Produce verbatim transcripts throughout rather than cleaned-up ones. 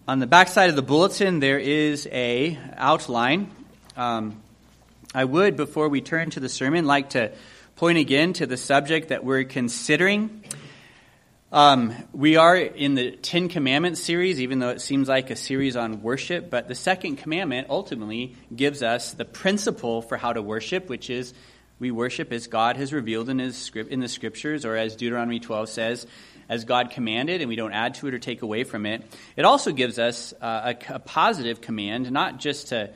On the back side of the bulletin, there is a outline. Um, I would, before we turn to the sermon, like to point again to the subject that we're considering. Um, we are in the Ten Commandments series, even though it seems like a series on worship. But the second commandment ultimately gives us the principle for how to worship, which is we worship as God has revealed in His script in the Scriptures, or as Deuteronomy twelve says, as God commanded, and we don't add to it or take away from it. It also gives us uh, a, a positive command, not just to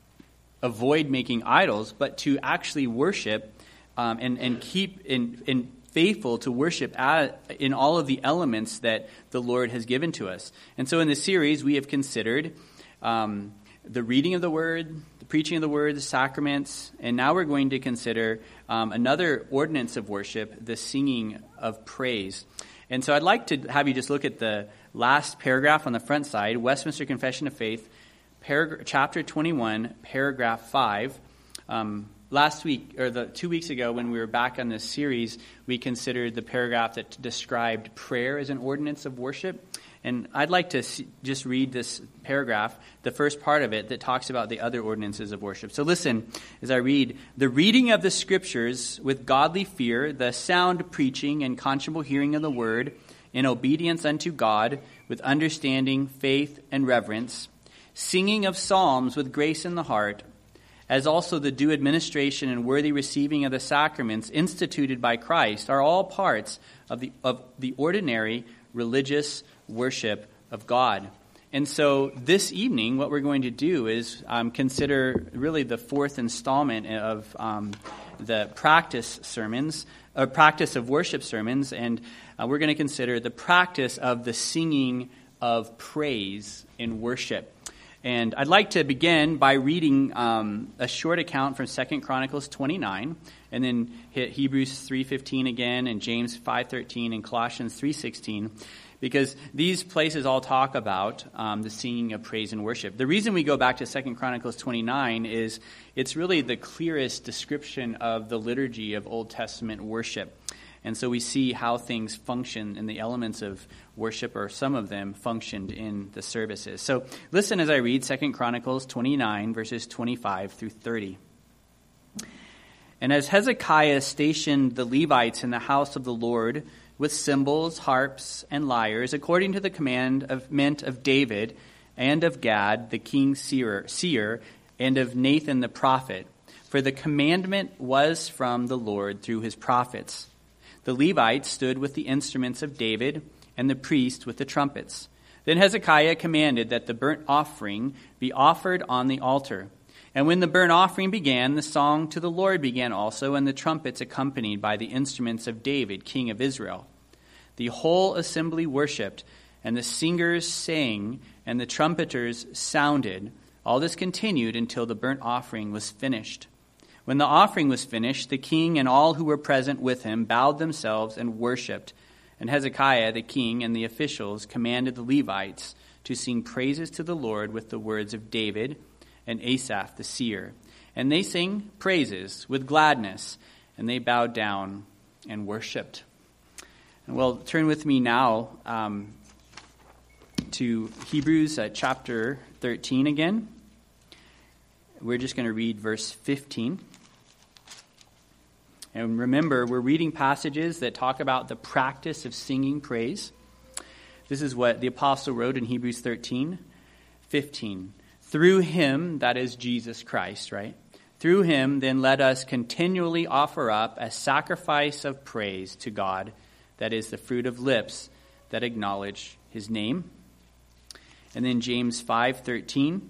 avoid making idols, but to actually worship um, and, and keep in, in faithful to worship at, in all of the elements that the Lord has given to us. And so in this series, we have considered um, the reading of the Word, the preaching of the Word, the sacraments, and now we're going to consider um, another ordinance of worship, the singing of praise. And so I'd like to have you just look at the last paragraph on the front side, Westminster Confession of Faith, parag- chapter twenty-one, paragraph five. Um, last week, or the two weeks ago when we were back on this series, we considered the paragraph that described prayer as an ordinance of worship. And I'd like to see, just read this paragraph, the first part of it, that talks about the other ordinances of worship. So listen as I read. The reading of the Scriptures with godly fear, the sound preaching and conscionable hearing of the Word, in obedience unto God, with understanding, faith, and reverence, singing of psalms with grace in the heart, as also the due administration and worthy receiving of the sacraments instituted by Christ, are all parts of the of the ordinary religious worship of God. And so this evening, what we're going to do is um, consider really the fourth installment of um, the practice sermons, or practice of worship sermons, and uh, we're going to consider the practice of the singing of praise in worship. And I'd like to begin by reading um, a short account from Second Chronicles twenty-nine, and then hit Hebrews three fifteen again, and James five thirteen, and Colossians three sixteen, because these places all talk about um, the singing of praise and worship. The reason we go back to Second Chronicles twenty-nine is it's really the clearest description of the liturgy of Old Testament worship. And so we see how things function in the elements of worship, or some of them functioned in the services. So listen as I read Second Chronicles twenty-nine, verses twenty-five through thirty. And as Hezekiah stationed the Levites in the house of the Lord with cymbals, harps, and lyres, according to the commandment of David and of Gad, the king's seer, seer, and of Nathan the prophet, for the commandment was from the Lord through his prophets. The Levites stood with the instruments of David, and the priests with the trumpets. Then Hezekiah commanded that the burnt offering be offered on the altar. And when the burnt offering began, the song to the Lord began also, and the trumpets accompanied by the instruments of David, king of Israel. The whole assembly worshipped, and the singers sang, and the trumpeters sounded. All this continued until the burnt offering was finished. When the offering was finished, the king and all who were present with him bowed themselves and worshipped. And Hezekiah the king and the officials commanded the Levites to sing praises to the Lord with the words of David and Asaph the seer. And they sang praises with gladness, and they bowed down and worshipped. And well, turn with me now um, to Hebrews uh, chapter thirteen again. We're just going to read verse fifteen. And remember, we're reading passages that talk about the practice of singing praise. This is what the apostle wrote in Hebrews thirteen fifteen. Through him, that is Jesus Christ, right? Through him, then let us continually offer up a sacrifice of praise to God, that is the fruit of lips that acknowledge his name. And then James five thirteen.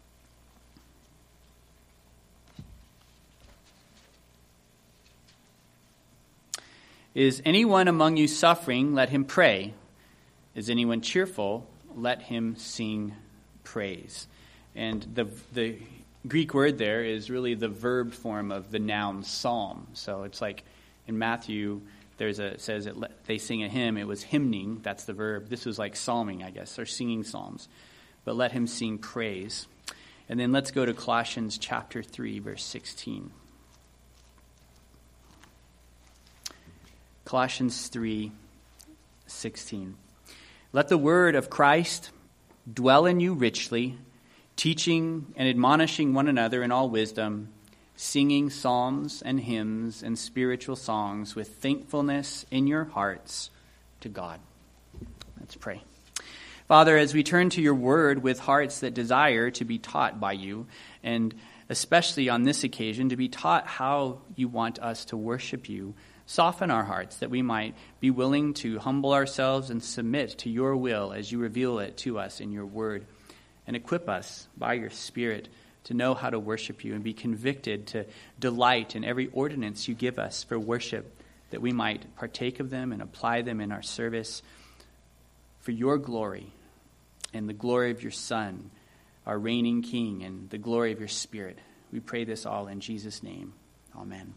Is anyone among you suffering? Let him pray. Is anyone cheerful? Let him sing praise. And the the Greek word there is really the verb form of the noun psalm. So it's like in Matthew, there's a it says it, they sing a hymn. It was hymning. That's the verb. This was like psalming, I guess, or singing psalms. But let him sing praise. And then let's go to Colossians chapter three, verse sixteen. Colossians three sixteen. Let the word of Christ dwell in you richly, teaching and admonishing one another in all wisdom, singing psalms and hymns and spiritual songs with thankfulness in your hearts to God. Let's pray. Father, as we turn to your word with hearts that desire to be taught by you, and especially on this occasion, to be taught how you want us to worship you, soften our hearts that we might be willing to humble ourselves and submit to your will as you reveal it to us in your word. And equip us by your Spirit to know how to worship you and be convicted to delight in every ordinance you give us for worship, that we might partake of them and apply them in our service for your glory and the glory of your Son, our reigning King, and the glory of your Spirit. We pray this all in Jesus' name. Amen.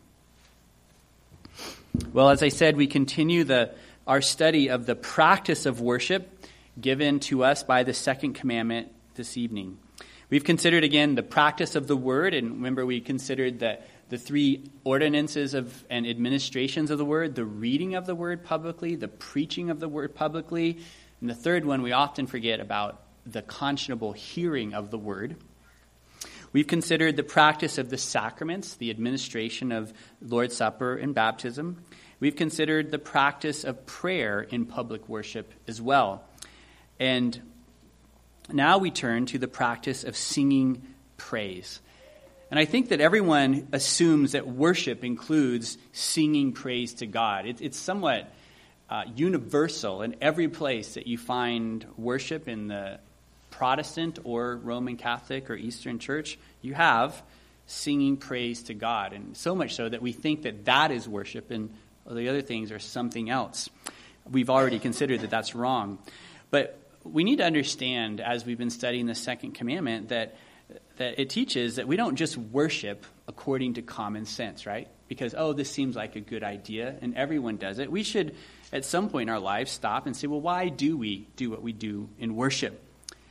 Well, as I said, we continue the our study of the practice of worship given to us by the second commandment this evening. We've considered, again, the practice of the word, and remember we considered the, the three ordinances of and administrations of the word, the reading of the word publicly, the preaching of the word publicly, and the third one we often forget about, the conscionable hearing of the word. We've considered the practice of the sacraments, the administration of Lord's Supper and baptism. We've considered the practice of prayer in public worship as well. And now we turn to the practice of singing praise. And I think that everyone assumes that worship includes singing praise to God. It, it's somewhat uh, universal in every place that you find worship in the Protestant or Roman Catholic or Eastern Church. You have singing praise to God, and so much so that we think that that is worship and the other things are something else. We've already considered that that's wrong. But we need to understand, as we've been studying the second commandment, that that it teaches that we don't just worship according to common sense, right? Because, oh, this seems like a good idea, and everyone does it. We should, at some point in our lives, stop and say, well, why do we do what we do in worship?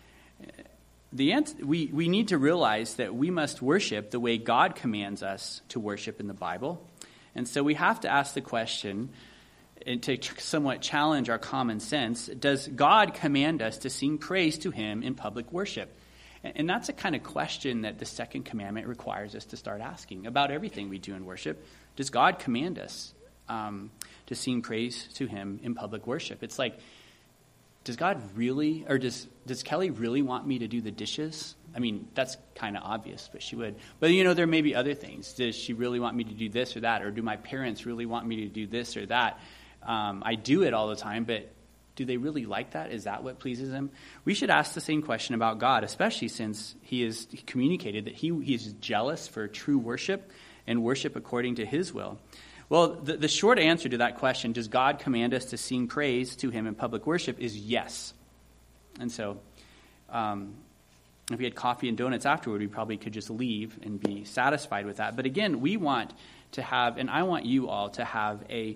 The answer, we, we need to realize that we must worship the way God commands us to worship in the Bible. And so we have to ask the question, and to somewhat challenge our common sense, does God command us to sing praise to him in public worship? And that's a kind of question that the second commandment requires us to start asking about everything we do in worship. Does God command us um, to sing praise to him in public worship? It's like, does God really, or does does Kelly really want me to do the dishes? I mean, that's kind of obvious, but she would. But, you know, there may be other things. Does she really want me to do this or that? Or do my parents really want me to do this or that? Um, I do it all the time, but do they really like that? Is that what pleases him? We should ask the same question about God, especially since he has communicated that he, he is jealous for true worship and worship according to his will. Well, the, the short answer to that question, does God command us to sing praise to him in public worship, is yes. And so um, if we had coffee and donuts afterward, we probably could just leave and be satisfied with that. But again, we want to have, and I want you all to have a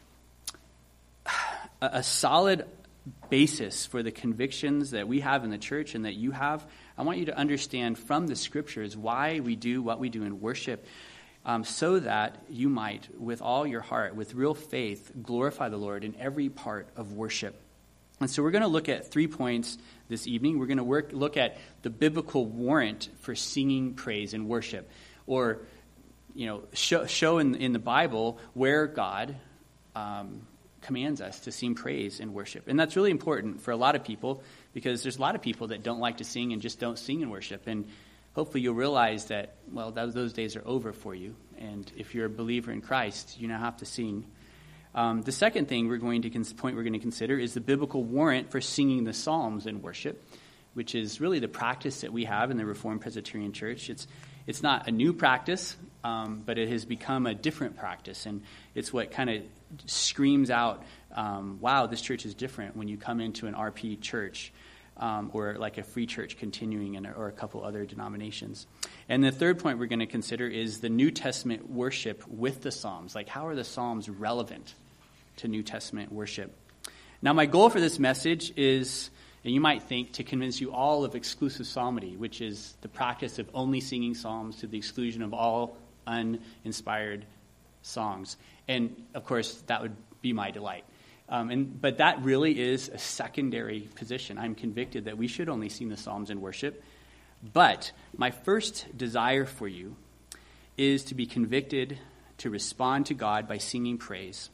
a solid basis for the convictions that we have in the church and that you have. I want you to understand from the scriptures why we do what we do in worship, um, so that you might, with all your heart, with real faith, glorify the Lord in every part of worship. And so we're going to look at three points this evening. We're going to work, look at the biblical warrant for singing praise in worship, or, you know, show, show in, in the Bible where God um, commands us to sing praise in worship. And that's really important for a lot of people, because there's a lot of people that don't like to sing and just don't sing in worship. And hopefully you'll realize that, well, that, those days are over for you. And if you're a believer in Christ, you now have to sing. Um, the second thing we're going to cons- point we're going to consider is the biblical warrant for singing the Psalms in worship, which is really the practice that we have in the Reformed Presbyterian Church. It's it's not a new practice, um, but it has become a different practice, and it's what kind of screams out, um, wow, this church is different when you come into an R P church, um, or like a free church continuing, in, or a couple other denominations. And the third point we're going to consider is the New Testament worship with the Psalms. Like, how are the Psalms relevant to New Testament worship? Now, my goal for this message is, and you might think, to convince you all of exclusive psalmody, which is the practice of only singing psalms to the exclusion of all uninspired songs. And, of course, that would be my delight. Um, and but that really is a secondary position. I'm convicted that we should only sing the Psalms in worship. But my first desire for you is to be convicted to respond to God by singing praise.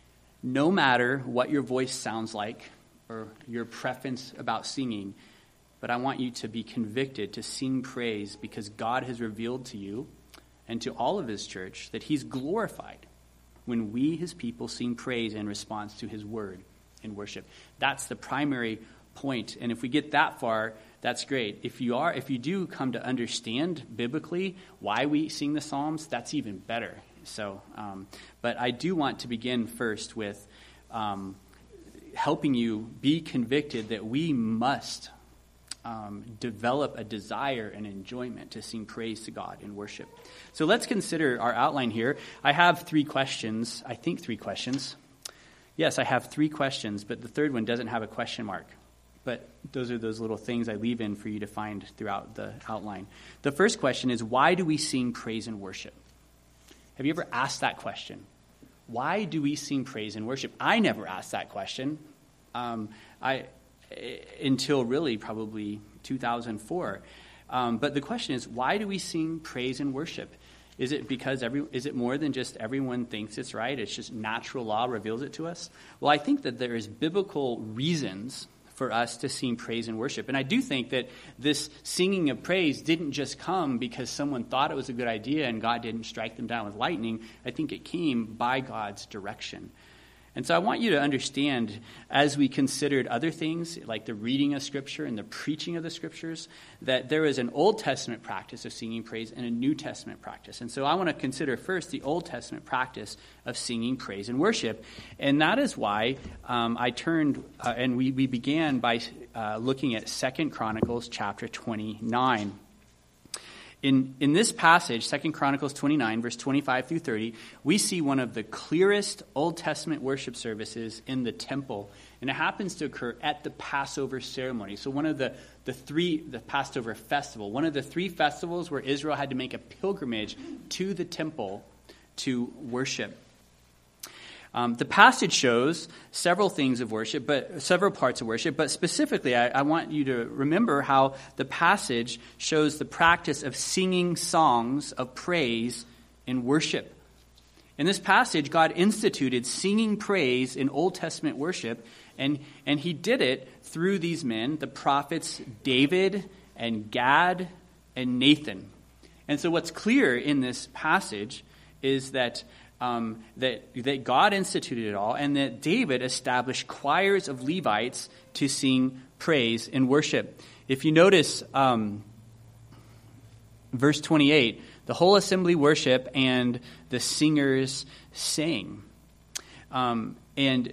No matter what your voice sounds like or your preference about singing, but I want you to be convicted to sing praise because God has revealed to you and to all of his church that he's glorified when we, his people, sing praise in response to his word in worship. That's the primary point. And if we get that far, that's great. If you are, if you do come to understand biblically why we sing the Psalms, that's even better. So, um, but I do want to begin first with um, helping you be convicted that we must um, develop a desire and enjoyment to sing praise to God in worship. So let's consider our outline here. I have three questions. I think three questions. Yes, I have three questions, but the third one doesn't have a question mark. But those are those little things I leave in for you to find throughout the outline. The first question is, why do we sing praise and worship? Have you ever asked that question? Why do we sing praise and worship? I never asked that question um, I until really probably two thousand four. Um, but the question is, why do we sing praise and worship? Is it because every? Is it more than just everyone thinks it's right? It's just natural law reveals it to us? Well, I think that there is biblical reasons for us to sing praise and worship. And I do think that this singing of praise didn't just come because someone thought it was a good idea and God didn't strike them down with lightning. I think it came by God's direction. And so I want you to understand, as we considered other things, like the reading of Scripture and the preaching of the Scriptures, that there is an Old Testament practice of singing praise and a New Testament practice. And so I want to consider first the Old Testament practice of singing praise and worship. And that is why um, I turned, uh, and we, we began by uh, looking at Second Chronicles chapter twenty-nine. In in this passage, Second Chronicles twenty-nine, verse twenty-five through thirty, we see one of the clearest Old Testament worship services in the temple, and it happens to occur at the Passover ceremony. So one of the, the three, the Passover festival, one of the three festivals where Israel had to make a pilgrimage to the temple to worship. Um, the passage shows several things of worship, but several parts of worship. But specifically, I, I want you to remember how the passage shows the practice of singing songs of praise in worship. In this passage, God instituted singing praise in Old Testament worship, and, and he did it through these men, the prophets David and Gad and Nathan. And so what's clear in this passage is that Um, that, that God instituted it all, and that David established choirs of Levites to sing praise and worship. If you notice um, verse twenty-eight, the whole assembly worship and the singers sang. Um, and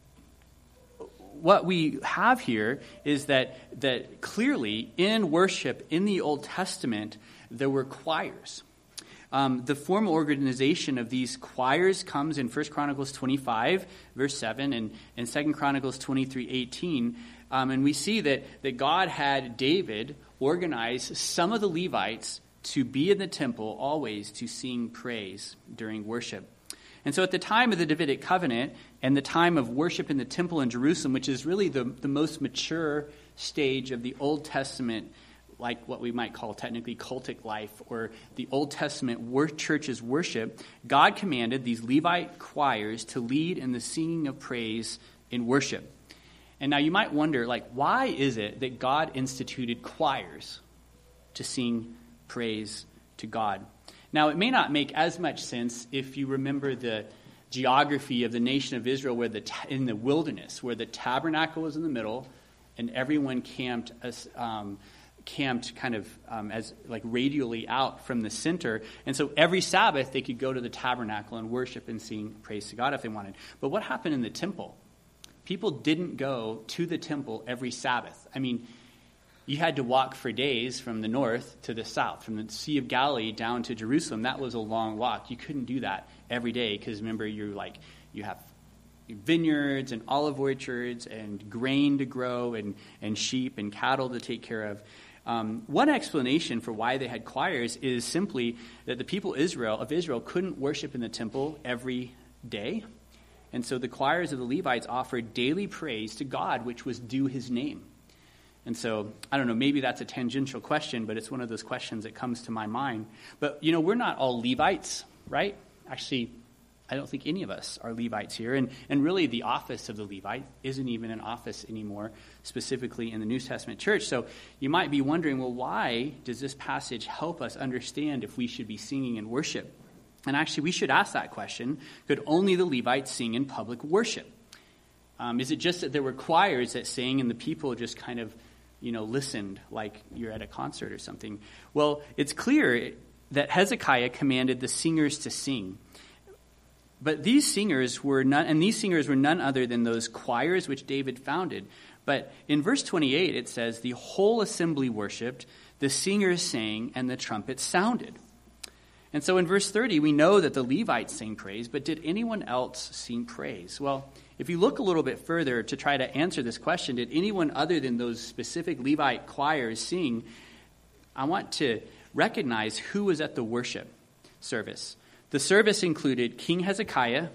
what we have here is that that clearly in worship in the Old Testament there were choirs. Um, the formal organization of these choirs comes in First Chronicles twenty-five, verse seven, and, and Second Chronicles twenty-three, eighteen. Um, and we see that, that God had David organize some of the Levites to be in the temple always to sing praise during worship. And so at the time of the Davidic covenant and the time of worship in the temple in Jerusalem, which is really the, the most mature stage of the Old Testament, like what we might call technically cultic life, or the Old Testament wor- church's worship, God commanded these Levite choirs to lead in the singing of praise in worship. And now you might wonder, like, why is it that God instituted choirs to sing praise to God? Now, it may not make as much sense if you remember the geography of the nation of Israel, where the ta- in the wilderness, where the tabernacle was in the middle, and everyone camped as um, camped kind of um, as like radially out from the center. And so every Sabbath they could go to the tabernacle and worship and sing praise to God if they wanted. But what happened in the temple? People didn't go to the temple every Sabbath. I mean, you had to walk for days from the north to the south, from the Sea of Galilee down to Jerusalem. That was a long walk. You couldn't do that every day because remember, you're like, you have vineyards and olive orchards and grain to grow and, and sheep and cattle to take care of. Um, one explanation for why they had choirs is simply that the people Israel of Israel couldn't worship in the temple every day. And so the choirs of the Levites offered daily praise to God, which was due his name. And so, I don't know, maybe that's a tangential question, but it's one of those questions that comes to my mind. But, you know, we're not all Levites, right? Actually, I don't think any of us are Levites here. And, and really, the office of the Levite isn't even an office anymore, specifically in the New Testament church. So you might be wondering, well, why does this passage help us understand if we should be singing in worship? And actually, we should ask that question. Could only the Levites sing in public worship? Um, is it just that there were choirs that sang and the people just kind of, you know, listened like you're at a concert or something? Well, it's clear that Hezekiah commanded the singers to sing. But these singers were none, and these singers were none other than those choirs which David founded. But in verse twenty-eight, it says, the whole assembly worshipped, the singers sang, and the trumpets sounded. And so in verse thirty, we know that the Levites sang praise, but did anyone else sing praise? Well, if you look a little bit further to try to answer this question, did anyone other than those specific Levite choirs sing? I want to recognize who was at the worship service. The service included King Hezekiah.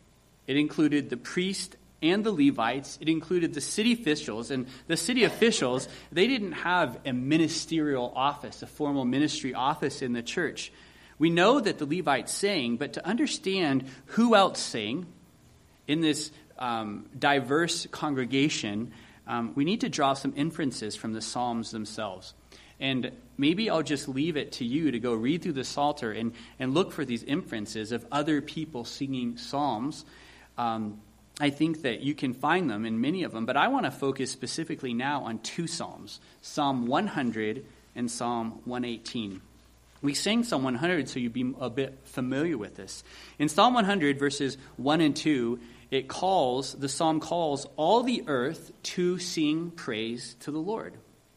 It included the priest and the Levites. It included the city officials. And the city officials, they didn't have a ministerial office, a formal ministry office in the church. We know that the Levites sang, but to understand who else sang in this um, diverse congregation, um, we need to draw some inferences from the Psalms themselves. And maybe I'll just leave it to you to go read through the Psalter and, and look for these inferences of other people singing psalms. Um, I think that you can find them in many of them, but I want to focus specifically now on two psalms, Psalm one hundred and Psalm one eighteen. We sang Psalm one hundred, so you'd be a bit familiar with this. In Psalm one hundred, verses one and two, it calls, the psalm calls all the earth to sing praise to the Lord.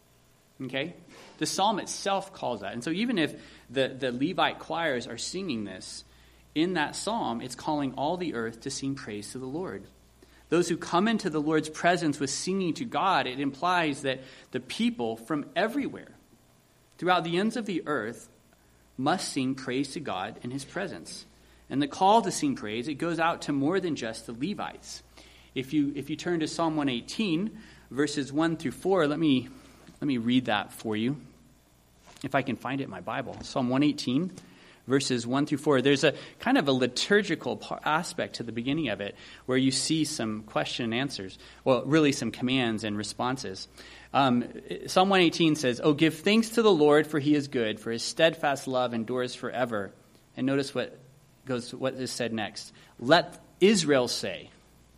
Okay? The psalm itself calls that. And so even if the, the Levite choirs are singing this, in that psalm, it's calling all the earth to sing praise to the Lord. Those who come into the Lord's presence with singing to God, it implies that the people from everywhere, throughout the ends of the earth, must sing praise to God in his presence. And the call to sing praise, it goes out to more than just the Levites. If you if you turn to Psalm one eighteen, verses one through four, let me let me read that for you, if I can find it in my Bible. Psalm one eighteen, verses one through four. There's a kind of a liturgical aspect to the beginning of it, where you see some question and answers. Well, really some commands and responses. Um, Psalm one eighteen says, "Oh, give thanks to the Lord, for he is good, for his steadfast love endures forever." And notice what goes, what is said next. "Let Israel say,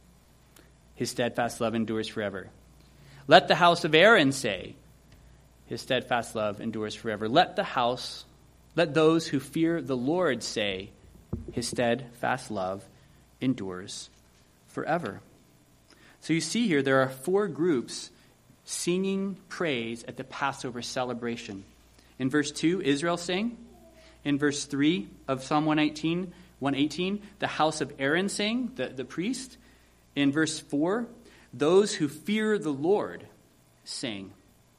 his steadfast love endures forever. Let the house of Aaron say, his steadfast love endures forever. Let the house, let those who fear the Lord say, his steadfast love endures forever." So you see here, there are four groups singing praise at the Passover celebration. In verse two, Israel sang. In verse three of Psalm one eighteen, one eighteen, the house of Aaron sang, the, the priest. In verse four, those who fear the Lord sang.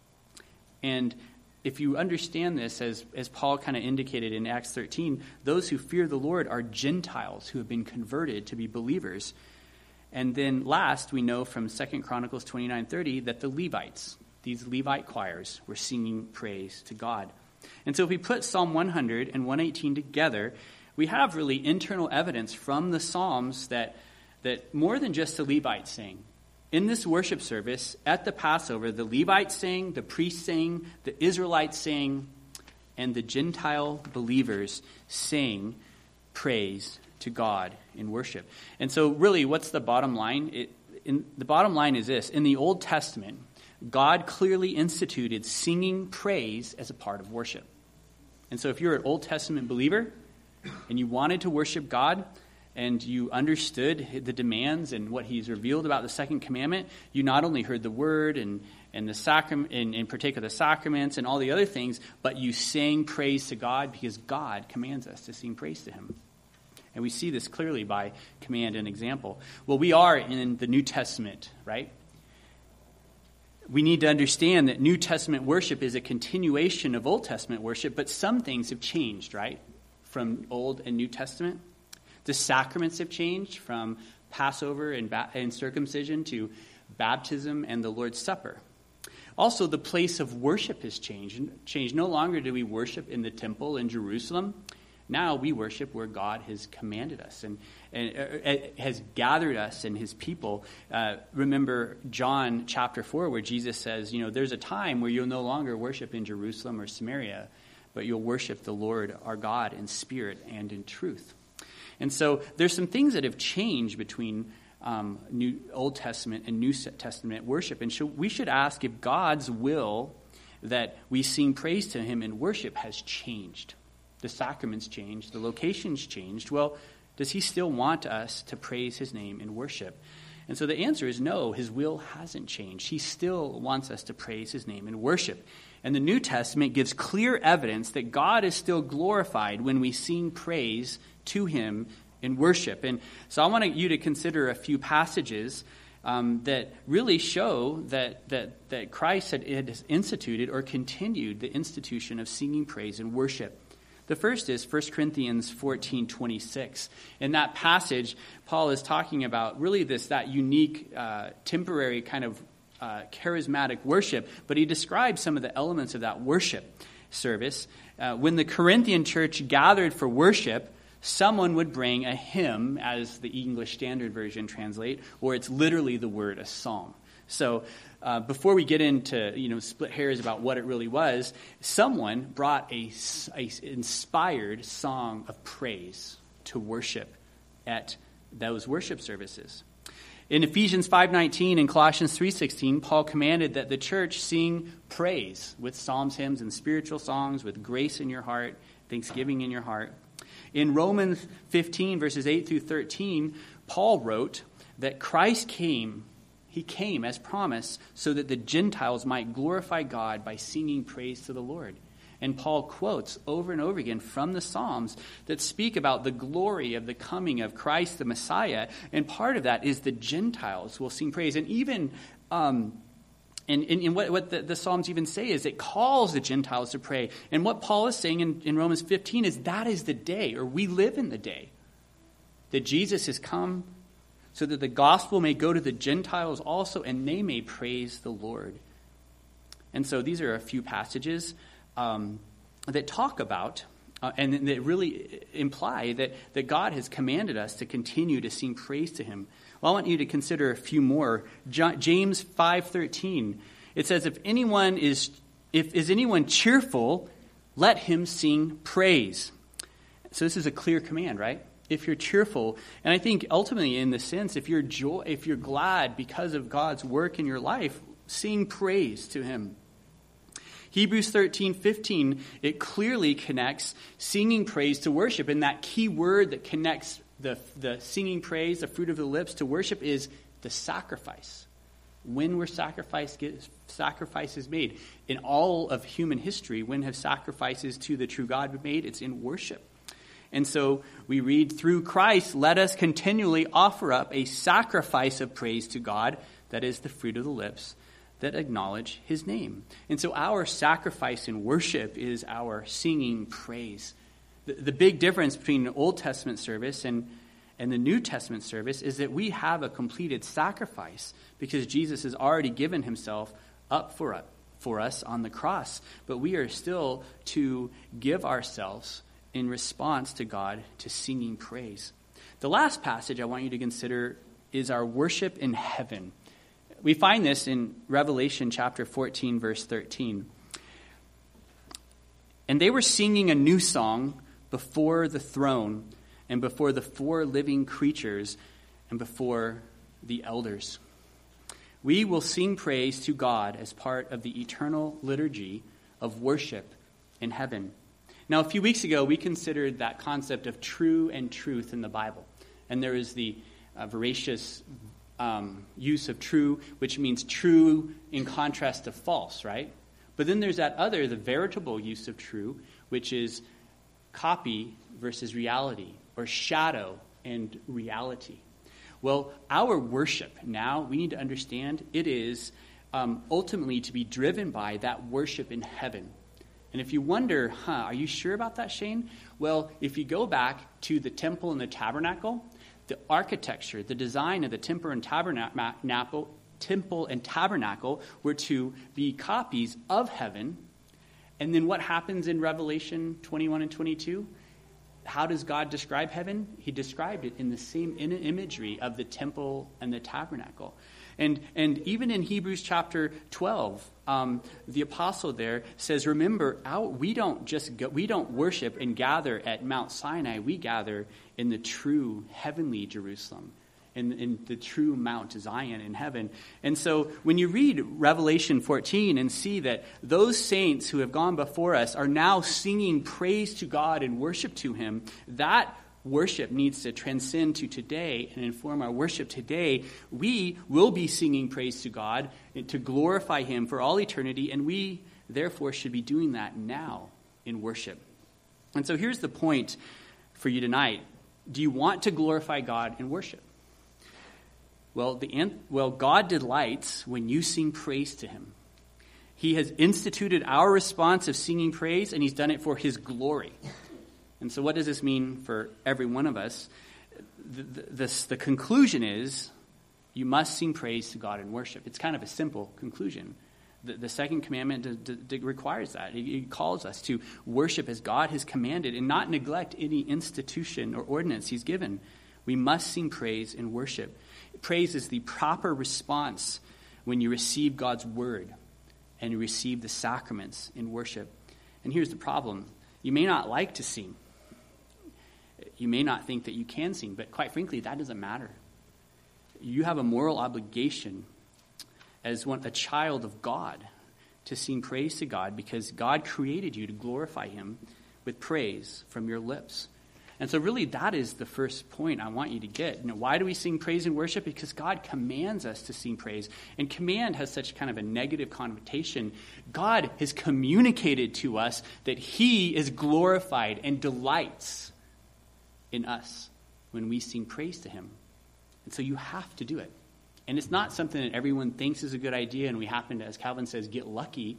And if you understand this, as, as Paul kind of indicated in Acts thirteen, those who fear the Lord are Gentiles who have been converted to be believers. And then last, we know from Second Chronicles twenty-nine thirty that the Levites, these Levite choirs, were singing praise to God. And so if we put Psalm one hundred and one eighteen together, we have really internal evidence from the Psalms that, that more than just the Levites sang. In this worship service, at the Passover, the Levites sang, the priests sang, the Israelites sang, and the Gentile believers sang praise to God in worship. And so really, what's the bottom line? It, in, the bottom line is this. In the Old Testament, God clearly instituted singing praise as a part of worship. And so if you're an Old Testament believer and you wanted to worship God and you understood the demands and what he's revealed about the second commandment, you not only heard the word and, and the sacrament, and in particular the sacraments and all the other things, but you sang praise to God because God commands us to sing praise to him. And we see this clearly by command and example. Well, we are in the New Testament, right? We need to understand that New Testament worship is a continuation of Old Testament worship, but some things have changed, right, from Old and New Testament. The sacraments have changed from Passover and, ba- and circumcision to baptism and the Lord's Supper. Also, the place of worship has changed. changed. No longer do we worship in the temple in Jerusalem. Now we worship where God has commanded us and, and uh, has gathered us and his people. Uh, remember John chapter four, where Jesus says, you know, there's a time where you'll no longer worship in Jerusalem or Samaria, but you'll worship the Lord our God in spirit and in truth. And so there's some things that have changed between um, New Old Testament and New Testament worship. And so we should ask if God's will that we sing praise to him in worship has changed. The sacraments changed, the locations changed. Well, does he still want us to praise his name in worship? And so the answer is no, his will hasn't changed. He still wants us to praise his name in worship. And the New Testament gives clear evidence that God is still glorified when we sing praise to him in worship. And so I want you to consider a few passages um, that really show that, that, that Christ had, had instituted or continued the institution of singing praise and worship. The first is First Corinthians fourteen twenty-six. In that passage, Paul is talking about really this, that unique, uh, temporary kind of uh, charismatic worship, but he describes some of the elements of that worship service. Uh, when the Corinthian church gathered for worship, someone would bring a hymn, as the English Standard Version translate, or it's literally the word, a psalm. So uh, before we get into, you know, split hairs about what it really was, someone brought a, a inspired song of praise to worship at those worship services. In Ephesians five nineteen and Colossians three sixteen, Paul commanded that the church sing praise with psalms, hymns, and spiritual songs, with grace in your heart, thanksgiving in your heart. In Romans fifteen, verses eight through thirteen, Paul wrote that Christ came He came as promised so that the Gentiles might glorify God by singing praise to the Lord. And Paul quotes over and over again from the Psalms that speak about the glory of the coming of Christ the Messiah. And part of that is the Gentiles will sing praise. And even, um, and, and, and what, what the, the Psalms even say is it calls the Gentiles to pray. And what Paul is saying in, in Romans fifteen is that is the day, or we live in the day, that Jesus has come so that the gospel may go to the Gentiles also, and they may praise the Lord. And so these are a few passages um, that talk about uh, and that really imply that, that God has commanded us to continue to sing praise to him. Well, I want you to consider a few more. James five thirteen, it says, if anyone is, if is anyone cheerful, let him sing praise. So this is a clear command, right? If you're cheerful, and I think ultimately in the sense, if you're joy, if you're glad because of God's work in your life, sing praise to him. Hebrews thirteen fifteen, it clearly connects singing praise to worship. And that key word that connects the, the singing praise, the fruit of the lips, to worship is the sacrifice. When were sacrifice get, sacrifices made? In all of human history, when have sacrifices to the true God been made? It's in worship. And so we read, through Christ, let us continually offer up a sacrifice of praise to God, that is the fruit of the lips, that acknowledge his name. And so our sacrifice in worship is our singing praise. The, the big difference between the Old Testament service and, and the New Testament service is that we have a completed sacrifice because Jesus has already given himself up for us, for us on the cross. But we are still to give ourselves in response to God, to singing praise. The last passage I want you to consider is our worship in heaven. We find this in Revelation chapter fourteen, verse thirteen. And they were singing a new song before the throne and before the four living creatures and before the elders. We will sing praise to God as part of the eternal liturgy of worship in heaven. Now, a few weeks ago, we considered that concept of true and truth in the Bible. And there is the uh, voracious um, use of true, which means true in contrast to false, right? But then there's that other, the veritable use of true, which is copy versus reality, or shadow and reality. Well, our worship now, we need to understand, it is um, ultimately to be driven by that worship in heaven. And if you wonder, huh, are you sure about that, Shane? Well, if you go back to the temple and the tabernacle, the architecture, the design of the temple and tabernacle, temple and tabernacle were to be copies of heaven. And then what happens in Revelation twenty-one and twenty-two? How does God describe heaven? He described it in the same imagery of the temple and the tabernacle. And and even in Hebrews chapter twelve, um, the apostle there says, remember, our, we don't just go, we don't worship and gather at Mount Sinai. We gather in the true heavenly Jerusalem, in, in the true Mount Zion in heaven. And so when you read Revelation fourteen and see that those saints who have gone before us are now singing praise to God and worship to him, that worship needs to transcend to today and inform our worship today. We will be singing praise to God to glorify him for all eternity, and we therefore should be doing that now in worship. And so here's the point for you tonight. Do you want to glorify God in worship? Well, the well, God delights when you sing praise to him. He has instituted our response of singing praise, and he's done it for his glory. And so what does this mean for every one of us? The, the, this, the conclusion is you must sing praise to God in worship. It's kind of a simple conclusion. The, the second commandment d- d- d- requires that. It, it calls us to worship as God has commanded and not neglect any institution or ordinance he's given. We must sing praise in worship. Praise is the proper response when you receive God's word and you receive the sacraments in worship. And here's the problem. You may not like to sing. You may not think that you can sing, but quite frankly, that doesn't matter. You have a moral obligation as one, a child of God to sing praise to God because God created you to glorify him with praise from your lips. And so really that is the first point I want you to get. You know, why do we sing praise and worship? Because God commands us to sing praise. And command has such kind of a negative connotation. God has communicated to us that he is glorified and delights in us when we sing praise to him. And so you have to do it. And it's not something that everyone thinks is a good idea and we happen to, as Calvin says, get lucky.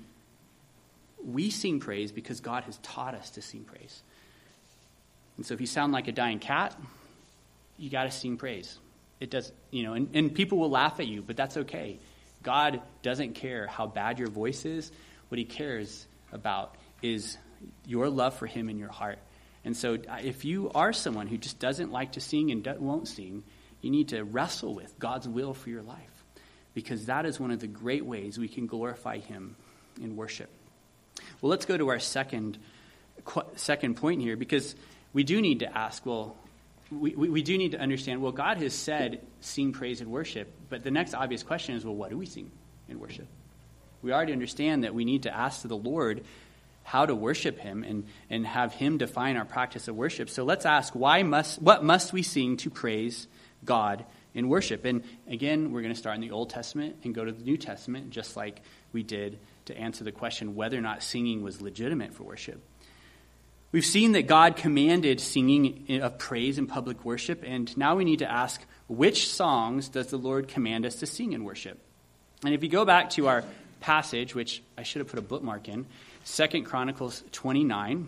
We sing praise because God has taught us to sing praise. And so if you sound like a dying cat, you got to sing praise. It does, you know, and, and people will laugh at you, but that's okay. God doesn't care how bad your voice is. What he cares about is your love for him in your heart. And so if you are someone who just doesn't like to sing and won't sing, you need to wrestle with God's will for your life, because that is one of the great ways we can glorify him in worship. Well, let's go to our second second point here, because we do need to ask, well, we, we, we do need to understand, well, God has said sing praise and worship, but the next obvious question is, well, what do we sing in worship? We already understand that we need to ask to the Lord how to worship him and, and have him define our practice of worship. So let's ask, why must what must we sing to praise God in worship? And again, we're going to start in the Old Testament and go to the New Testament, just like we did to answer the question whether or not singing was legitimate for worship. We've seen that God commanded singing of praise in public worship, and now we need to ask, which songs does the Lord command us to sing in worship? And if you go back to our passage, which I should have put a bookmark in, Second Chronicles twenty-nine.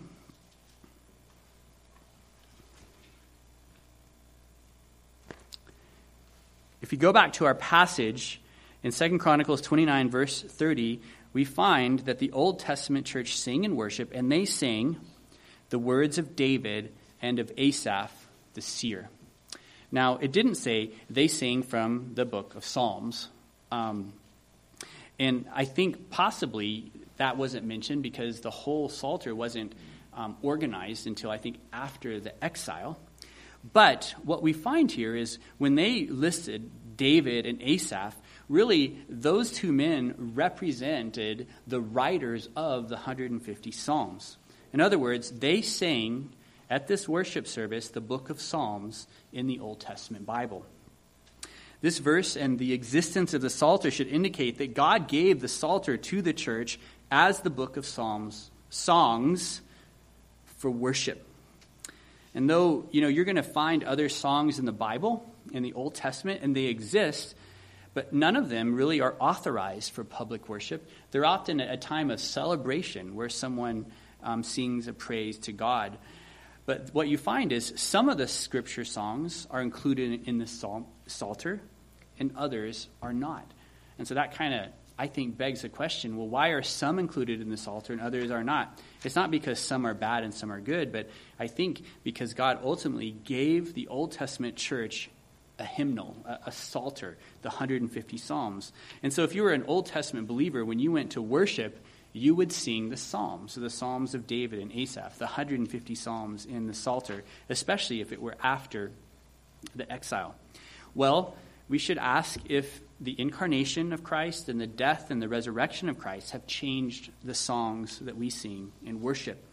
If you go back to our passage in Second Chronicles twenty-nine, verse thirty, we find that the Old Testament church sang in worship, and they sang the words of David and of Asaph, the seer. Now, it didn't say they sang from the book of Psalms. Um, and I think possibly that wasn't mentioned because the whole Psalter wasn't um, organized until I think after the exile. But what we find here is when they listed David and Asaph, really those two men represented the writers of the one hundred fifty Psalms. In other words, they sang at this worship service the book of Psalms in the Old Testament Bible. This verse and the existence of the Psalter should indicate that God gave the Psalter to the church as the book of Psalms, songs for worship. And though, you know, you're going to find other songs in the Bible, in the Old Testament, and they exist, but none of them really are authorized for public worship. They're often a time of celebration where someone um, sings a praise to God. But what you find is some of the scripture songs are included in the psalm, Psalter, and others are not. And so that kind of, I think, begs the question, well, why are some included in the Psalter and others are not? It's not because some are bad and some are good, but I think because God ultimately gave the Old Testament church a hymnal, a, a Psalter, the one hundred fifty Psalms. And so if you were an Old Testament believer, when you went to worship, you would sing the Psalms, so the Psalms of David and Asaph, the one hundred fifty Psalms in the Psalter, especially if it were after the exile. Well, we should ask if the incarnation of Christ and the death and the resurrection of Christ have changed the songs that we sing in worship.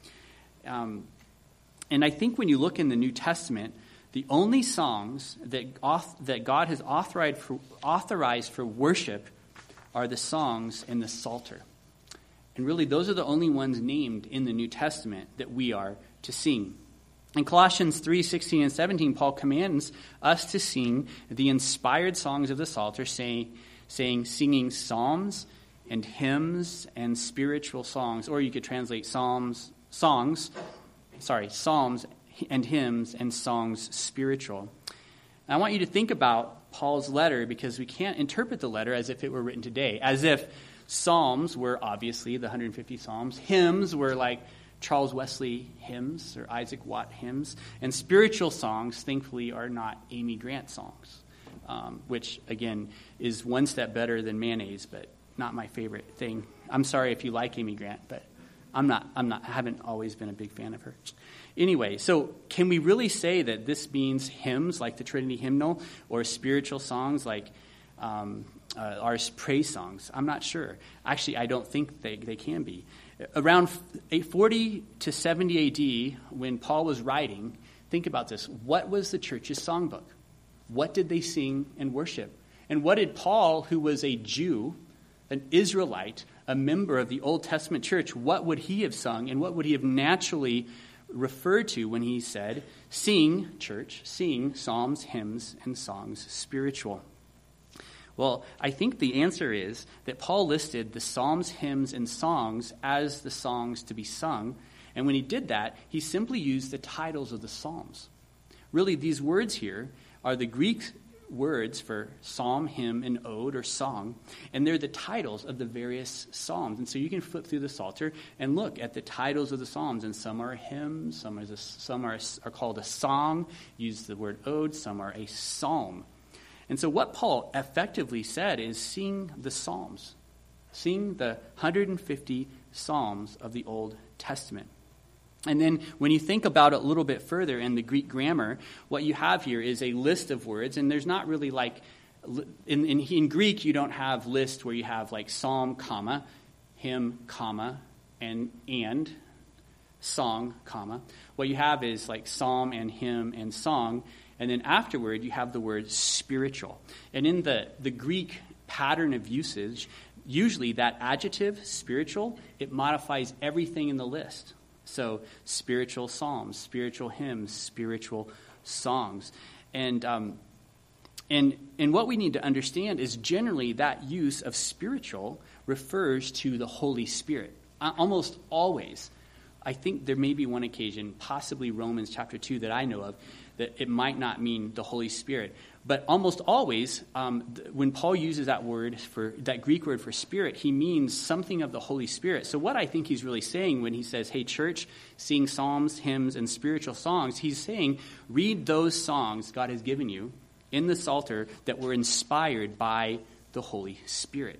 Um, and I think when you look in the New Testament, the only songs that, auth- that God has authorized for, authorized for worship are the songs in the Psalter. And really, those are the only ones named in the New Testament that we are to sing. In Colossians three, sixteen and seventeen, Paul commands us to sing the inspired songs of the Psalter, saying, saying singing psalms and hymns and spiritual songs. Or you could translate psalms, songs, sorry, psalms and hymns and songs spiritual. And I want you to think about Paul's letter, because we can't interpret the letter as if it were written today, as if psalms were obviously the one hundred fifty Psalms. Hymns were like Charles Wesley hymns or Isaac Watt hymns. And spiritual songs, thankfully, are not Amy Grant songs, um, which, again, is one step better than mayonnaise, but not my favorite thing. I'm sorry if you like Amy Grant, but I'm not, I'm not, I haven't always been a big fan of her. Anyway, so can we really say that this means hymns like the Trinity hymnal or spiritual songs like um, uh, our praise songs? I'm not sure. Actually, I don't think they, they can be. Around forty to seventy A D, when Paul was writing, think about this. What was the church's songbook? What did they sing and worship? And what did Paul, who was a Jew, an Israelite, a member of the Old Testament church, what would he have sung and what would he have naturally referred to when he said, sing, church, sing psalms, hymns, and songs spiritual? Well, I think the answer is that Paul listed the psalms, hymns, and songs as the songs to be sung. And when he did that, he simply used the titles of the psalms. Really, these words here are the Greek words for psalm, hymn, and ode, or song. And they're the titles of the various psalms. And so you can flip through the Psalter and look at the titles of the psalms. And some are hymns, some are, some are, are called a song, use the word ode, some are a psalm. And so what Paul effectively said is sing the Psalms. Sing the one hundred fifty Psalms of the Old Testament. And then when you think about it a little bit further in the Greek grammar, what you have here is a list of words. And there's not really like, in, in, in Greek you don't have lists where you have like psalm, comma, hymn, comma, and, and, song, comma. What you have is like psalm and hymn and song. And then afterward, you have the word spiritual. And in the, the Greek pattern of usage, usually that adjective, spiritual, it modifies everything in the list. So spiritual psalms, spiritual hymns, spiritual songs. And, um, and, and what we need to understand is generally that use of spiritual refers to the Holy Spirit. Almost always. I think there may be one occasion, possibly Romans chapter two that I know of, that it might not mean the Holy Spirit. But almost always, um, th- when Paul uses that word, for that Greek word for spirit, he means something of the Holy Spirit. So what I think he's really saying when he says, hey, church, sing psalms, hymns, and spiritual songs, he's saying, read those songs God has given you in the Psalter that were inspired by the Holy Spirit.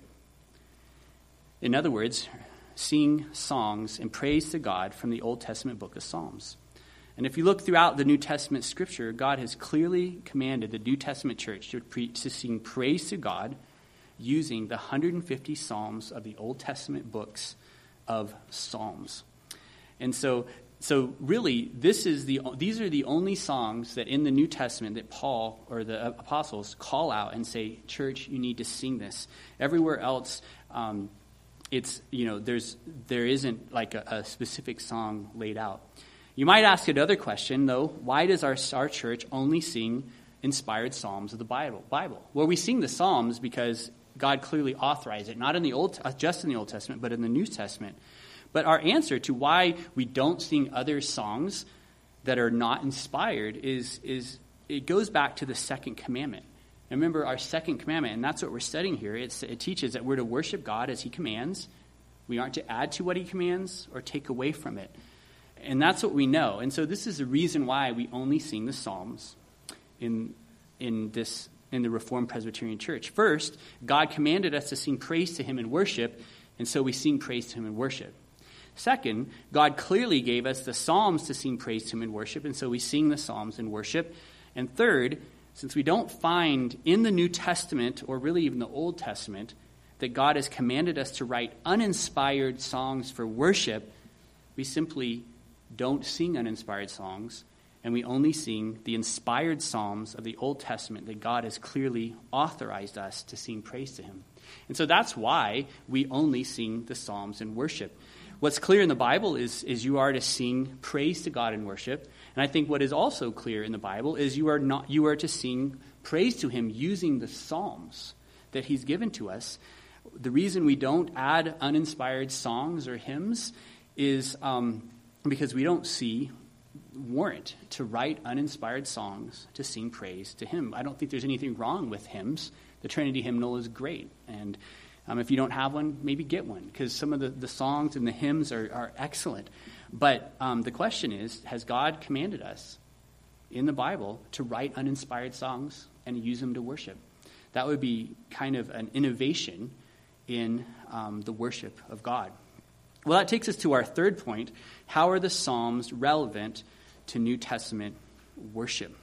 In other words, sing songs and praise to God from the Old Testament book of Psalms. And if you look throughout the New Testament scripture, God has clearly commanded the New Testament church to, pre- to sing praise to God using the one hundred fifty Psalms of the Old Testament books of Psalms. And so, so really, this is the these are the only songs that in the New Testament that Paul or the apostles call out and say, church, you need to sing this. Everywhere else, um, it's, you know, there's there isn't like a, a specific song laid out. You might ask another question, though. Why does our, our church only sing inspired psalms of the Bible? Bible? Well, we sing the Psalms because God clearly authorized it, not in the Old, just in the Old Testament, but in the New Testament. But our answer to why we don't sing other songs that are not inspired is, is it goes back to the second commandment. And remember, our second commandment, and that's what we're studying here, it's, it teaches that we're to worship God as he commands. We aren't to add to what he commands or take away from it. And that's what we know. And so this is the reason why we only sing the Psalms in in this in the Reformed Presbyterian Church. First, God commanded us to sing praise to him in worship, and so we sing praise to him in worship. Second, God clearly gave us the Psalms to sing praise to him in worship, and so we sing the Psalms in worship. And third, since we don't find in the New Testament, or really even the Old Testament, that God has commanded us to write uninspired songs for worship, we simply don't sing uninspired songs, and we only sing the inspired psalms of the Old Testament that God has clearly authorized us to sing praise to him. And so that's why we only sing the Psalms in worship. What's clear in the Bible is, is you are to sing praise to God in worship. And I think what is also clear in the Bible is you are not you are to sing praise to him using the Psalms that he's given to us. The reason we don't add uninspired songs or hymns is um, because we don't see warrant to write uninspired songs to sing praise to him. I don't think there's anything wrong with hymns. The Trinity hymnal is great. And um, if you don't have one, maybe get one, because some of the, the songs and the hymns are, are excellent. But um, the question is, has God commanded us in the Bible to write uninspired songs and use them to worship? That would be kind of an innovation in um, the worship of God. Well, that takes us to our third point. How are the Psalms relevant to New Testament worship?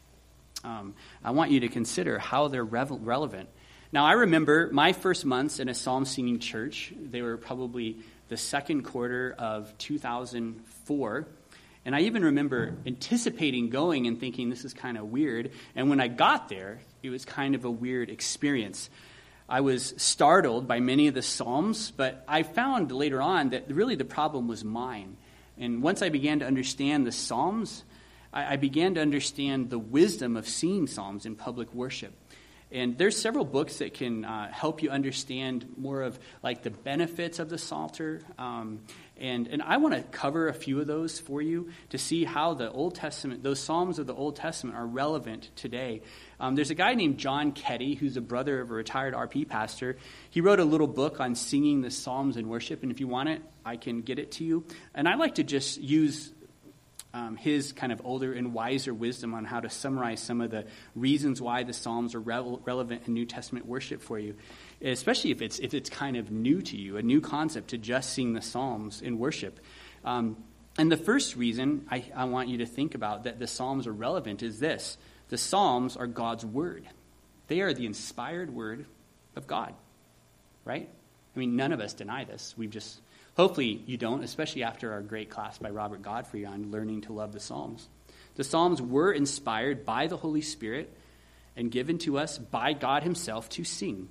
Um, I want you to consider how they're revel- relevant. Now, I remember my first months in a psalm singing church. They were probably the second quarter of two thousand four. And I even remember anticipating going and thinking this is kind of weird. And when I got there, it was kind of a weird experience. I was startled by many of the Psalms, but I found later on that really the problem was mine. And once I began to understand the Psalms, I, I began to understand the wisdom of singing Psalms in public worship. And there's several books that can uh, help you understand more of like the benefits of the Psalter. Um, and, and I want to cover a few of those for you to see how the Old Testament, those Psalms of the Old Testament are relevant today. Um, there's a guy named John Ketty, who's a brother of a retired R P pastor. He wrote a little book on singing the Psalms in worship. And if you want it, I can get it to you. And I like to just use Um, his kind of older and wiser wisdom on how to summarize some of the reasons why the Psalms are re- relevant in New Testament worship for you, especially if it's if it's kind of new to you, a new concept to just sing the Psalms in worship. Um, and the first reason I, I want you to think about that the Psalms are relevant is this. The Psalms are God's word. They are the inspired word of God, right? I mean, none of us deny this. We've just... Hopefully you don't, especially after our great class by Robert Godfrey on learning to love the Psalms. The Psalms were inspired by the Holy Spirit and given to us by God himself to sing.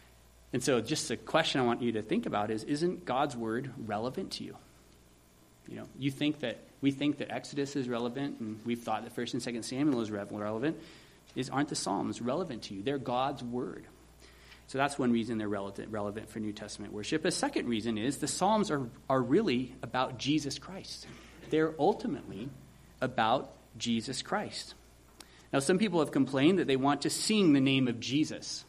And so just a question I want you to think about is, isn't God's word relevant to you? You know, you think that, we think that Exodus is relevant, and we've thought that First and Second Samuel is relevant. Is, aren't the Psalms relevant to you? They're God's word. So that's one reason they're relevant, relevant for New Testament worship. A second reason is the Psalms are, are really about Jesus Christ. They're ultimately about Jesus Christ. Now, some people have complained that they want to sing the name of Jesus.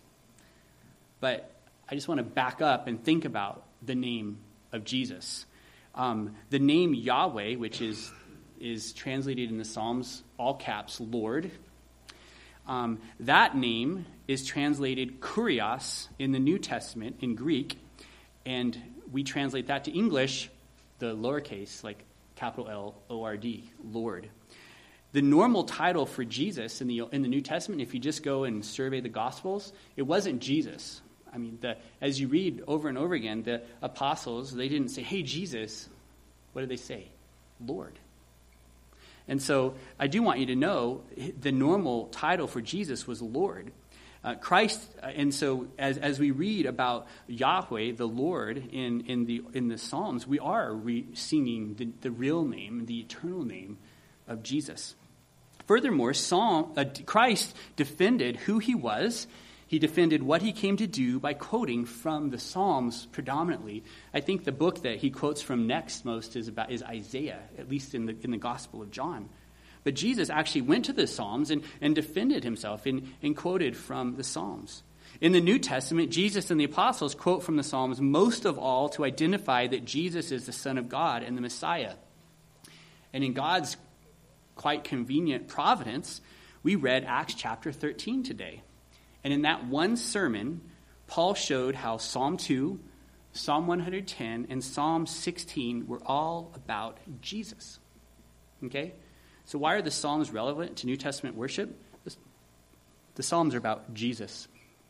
But I just want to back up and think about the name of Jesus. Um, the name Yahweh, which is, is translated in the Psalms, all caps, Lord. Um, that name is translated kurios in the New Testament in Greek, and we translate that to English, the lowercase, like capital L O R D, Lord. The normal title for Jesus in the in the New Testament, if you just go and survey the Gospels, it wasn't Jesus. I mean, the, as you read over and over again, the apostles, they didn't say, "Hey, Jesus." What did they say? Lord. And so I do want you to know the normal title for Jesus was Lord. Uh, Christ, and so as as we read about Yahweh, the Lord, in, in the in the Psalms, we are re- singing the, the real name, the eternal name of Jesus. Furthermore, Psalm, uh, Christ defended who he was. He defended what he came to do by quoting from the Psalms predominantly. I think the book that he quotes from next most is about is Isaiah, at least in the in the Gospel of John. But Jesus actually went to the Psalms and, and defended himself and, and quoted from the Psalms. In the New Testament, Jesus and the apostles quote from the Psalms most of all to identify that Jesus is the Son of God and the Messiah. And in God's quite convenient providence, we read Acts chapter thirteen today. And in that one sermon, Paul showed how Psalm two, Psalm one hundred ten, and Psalm sixteen were all about Jesus. Okay? So why are the Psalms relevant to New Testament worship? The Psalms are about Jesus.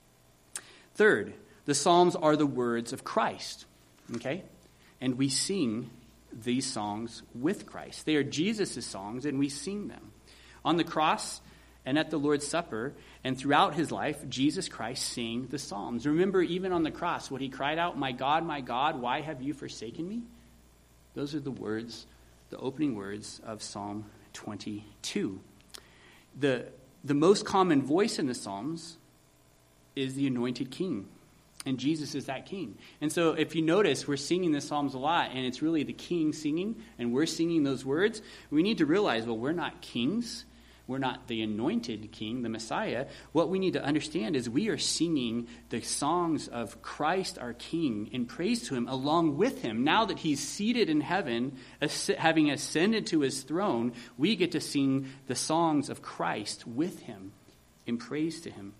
Third, the Psalms are the words of Christ. Okay? And we sing these songs with Christ. They are Jesus' songs, and we sing them. On the cross and at the Lord's Supper and throughout his life, Jesus Christ sang the Psalms. Remember, even on the cross, what he cried out, "My God, my God, why have you forsaken me?" Those are the words, the opening words of Psalm twenty-two. The, the most common voice in the Psalms is the anointed king. And Jesus is that king. And so if you notice, we're singing the Psalms a lot, and it's really the king singing, and we're singing those words. We need to realize, well, we're not kings. We're not the anointed king, the Messiah. What we need to understand is we are singing the songs of Christ, our king, in praise to him, along with him. Now that he's seated in heaven, having ascended to his throne, we get to sing the songs of Christ with him in praise to him.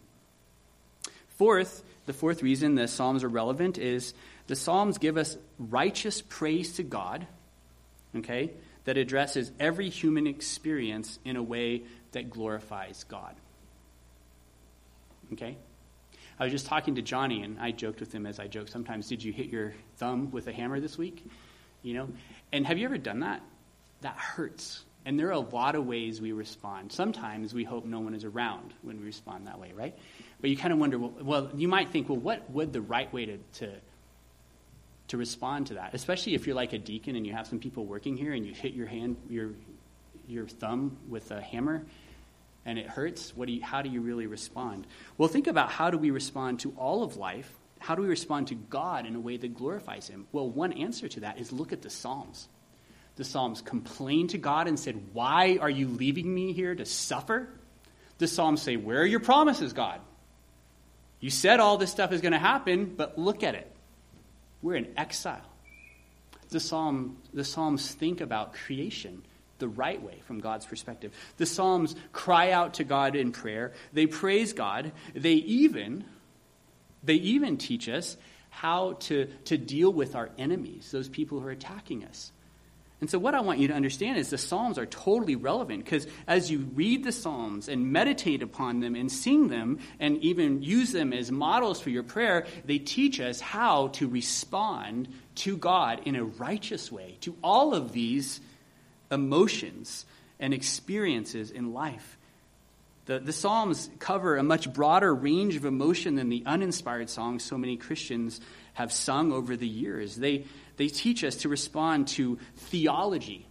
Fourth, the fourth reason the Psalms are relevant is the Psalms give us righteous praise to God, okay, that addresses every human experience in a way that glorifies God. Okay? I was just talking to Johnny, and I joked with him as I joke sometimes, did you hit your thumb with a hammer this week? You know? And have you ever done that? That hurts. And there are a lot of ways we respond. Sometimes we hope no one is around when we respond that way, right? But you kind of wonder, well, well you might think, well, what would the right way to, to to respond to that? Especially if you're like a deacon and you have some people working here and you hit your hand, your your thumb with a hammer and it hurts. What do you, how do you really respond? Well, think about how do we respond to all of life? How do we respond to God in a way that glorifies him? Well, one answer to that is look at the Psalms. The Psalms complained to God and said, "Why are you leaving me here to suffer?" The Psalms say, "Where are your promises, God? You said all this stuff is going to happen, but look at it. We're in exile." The Psalm, the Psalms think about creation the right way from God's perspective. The Psalms cry out to God in prayer. They praise God. They even, they even teach us how to, to deal with our enemies, those people who are attacking us. And so what I want you to understand is the Psalms are totally relevant because as you read the Psalms and meditate upon them and sing them and even use them as models for your prayer, they teach us how to respond to God in a righteous way to all of these emotions and experiences in life. The, the Psalms cover a much broader range of emotion than the uninspired songs so many Christians have sung over the years. They They teach us to respond to theology.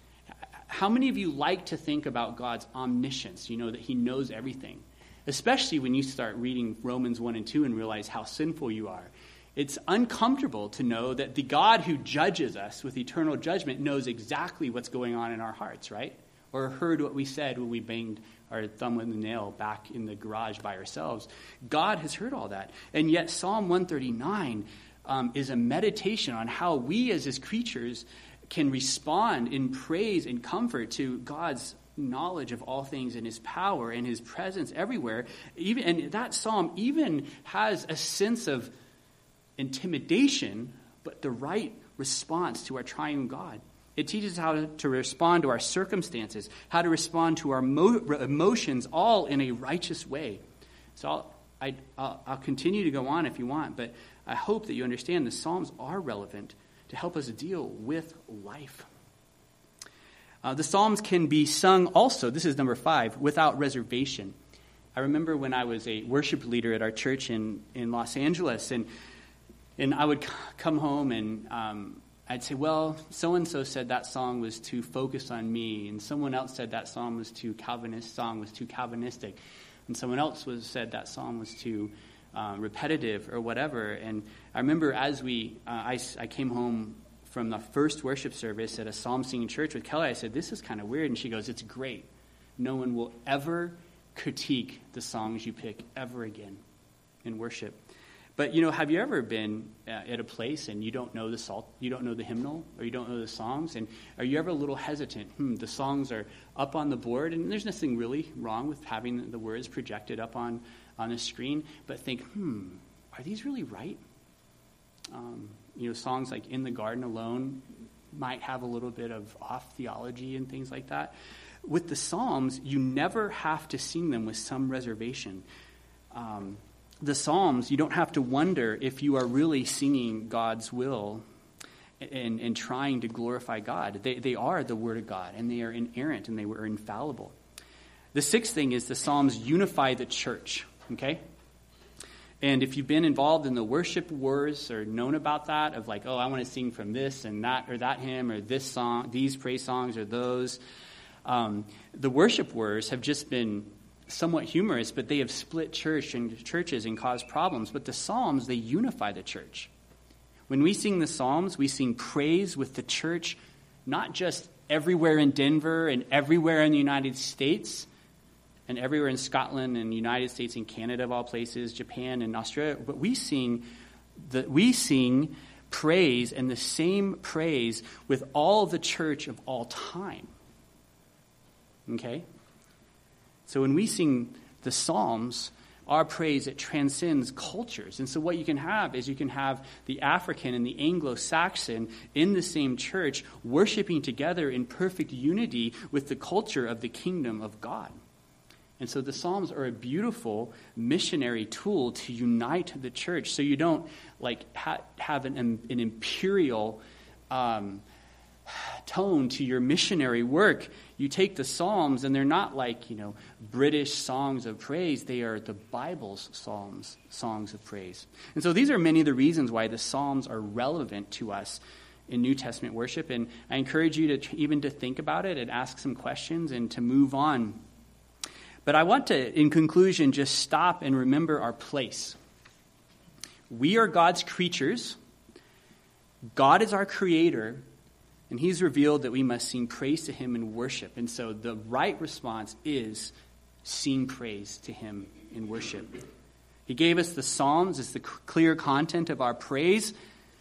How many of you like to think about God's omniscience? You know, that he knows everything. Especially when you start reading Romans one and two and realize how sinful you are. It's uncomfortable to know that the God who judges us with eternal judgment knows exactly what's going on in our hearts, right? Or heard what we said when we banged our thumb in the nail back in the garage by ourselves. God has heard all that. And yet Psalm one thirty-nine Um, is a meditation on how we as his creatures can respond in praise and comfort to God's knowledge of all things and his power and his presence everywhere. Even, and that psalm even has a sense of intimidation, but the right response to our triune God. It teaches how to, to respond to our circumstances, how to respond to our mo- emotions, all in a righteous way. So I'll, I, I'll, I'll continue to go on if you want, but I hope that you understand the Psalms are relevant to help us deal with life. Uh, the Psalms can be sung also, this is number five, without reservation. I remember when I was a worship leader at our church in, in Los Angeles, and and I would c- come home and um, I'd say, well, so-and-so said that song was too focused on me, and someone else said that song was too Calvinist, song was too Calvinistic, and someone else was said that song was too Uh, repetitive or whatever. And I remember as we, uh, I, I came home from the first worship service at a psalm singing church with Kelly. I said, this is kind of weird. And she goes, it's great. No one will ever critique the songs you pick ever again in worship. But, you know, have you ever been uh, at a place and you don't know the salt, you don't know the hymnal, or you don't know the songs, and are you ever a little hesitant? Hmm, the songs are up on the board, and there's nothing really wrong with having the words projected up on, on the screen, but think, hmm, are these really right? Um, you know, songs like In the Garden Alone might have a little bit of off theology and things like that. With the Psalms, you never have to sing them with some reservation. Um, the Psalms, you don't have to wonder if you are really singing God's will and, and trying to glorify God. They, they are the Word of God, and they are inerrant, and they were infallible. The sixth thing is the Psalms unify the church, okay? And if you've been involved in the worship wars or known about that, of like, oh, I want to sing from this and that or that hymn or this song, these praise songs or those, um, the worship wars have just been somewhat humorous, but they have split church and churches and caused problems. But the Psalms, they unify the church. When we sing the Psalms, we sing praise with the church, not just everywhere in Denver and everywhere in the United States, and everywhere in Scotland and the United States and Canada of all places, Japan and Australia, but we sing the we sing praise, and the same praise with all the church of all time. Okay? So when we sing the Psalms, our praise, it transcends cultures. And so what you can have is you can have the African and the Anglo-Saxon in the same church worshiping together in perfect unity with the culture of the kingdom of God. And so the Psalms are a beautiful missionary tool to unite the church. So you don't like ha- have an, an imperial um, tone to your missionary work. You take the Psalms, and they're not like, you know, British songs of praise. They are the Bible's psalms, songs of praise. And so these are many of the reasons why the Psalms are relevant to us in New Testament worship. And I encourage you to even to think about it and ask some questions and to move on. But I want to, in conclusion, just stop and remember our place. We are God's creatures. God is our creator. And he's revealed that we must sing praise to him in worship. And so the right response is sing praise to him in worship. He gave us the Psalms as the clear content of our praise.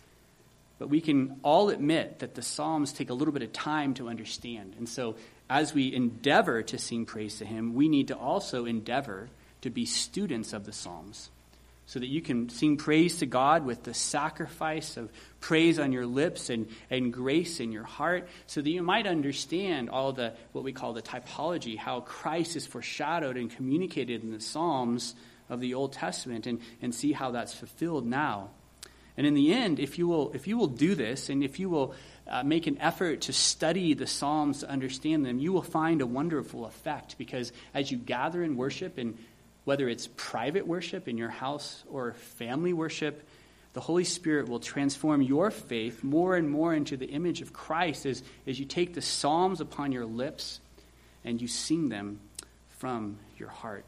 But we can all admit that the Psalms take a little bit of time to understand. And so as we endeavor to sing praise to him, we need to also endeavor to be students of the Psalms, so that you can sing praise to God with the sacrifice of praise on your lips and, and grace in your heart, so that you might understand all the what we call the typology, how Christ is foreshadowed and communicated in the Psalms of the Old Testament, and, and see how that's fulfilled now. And in the end, if you will if you will do this, and if you will uh, make an effort to study the Psalms to understand them, you will find a wonderful effect, because as you gather in worship, and whether it's private worship in your house or family worship, the Holy Spirit will transform your faith more and more into the image of Christ as, as you take the Psalms upon your lips and you sing them from your heart.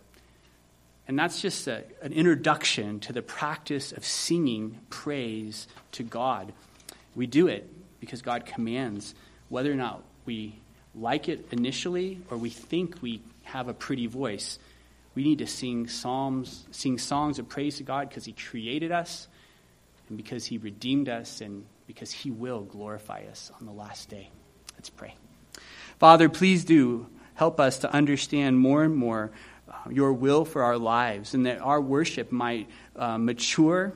And that's just a, an introduction to the practice of singing praise to God. We do it because God commands, whether or not we like it initially or we think we have a pretty voice. We need to sing psalms, sing songs of praise to God because he created us and because he redeemed us and because he will glorify us on the last day. Let's pray. Father, please do help us to understand more and more uh, your will for our lives, and that our worship might uh, mature,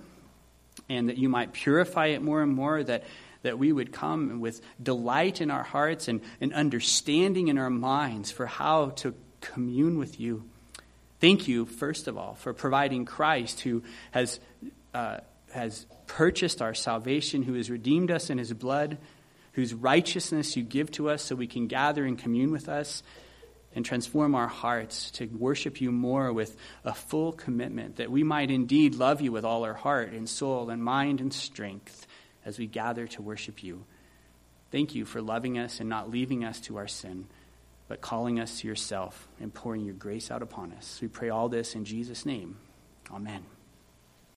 and that you might purify it more and more, that, that we would come with delight in our hearts and an understanding in our minds for how to commune with you. Thank you, first of all, for providing Christ, who has uh, has purchased our salvation, who has redeemed us in his blood, whose righteousness you give to us so we can gather and commune with us and transform our hearts to worship you more with a full commitment, that we might indeed love you with all our heart and soul and mind and strength as we gather to worship you. Thank you for loving us and not leaving us to our sin, but calling us to yourself and pouring your grace out upon us. We pray all this in Jesus' name. Amen.